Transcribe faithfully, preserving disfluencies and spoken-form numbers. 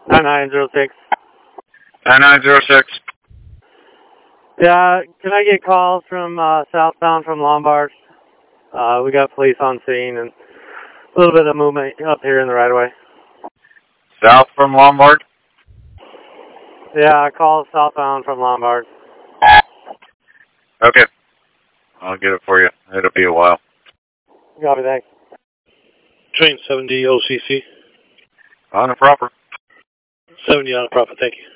nine nine zero six. nine nine zero six. Yeah, can I get calls from uh, southbound from Lombard? Uh, we got police on scene and a little bit of movement up here in the right of way. South from Lombard? Yeah, call southbound from Lombard. Okay. I'll get it for you. It'll be a while. Copy, thanks. Train seventy O C C. On the proper. seventy on the proper, thank you.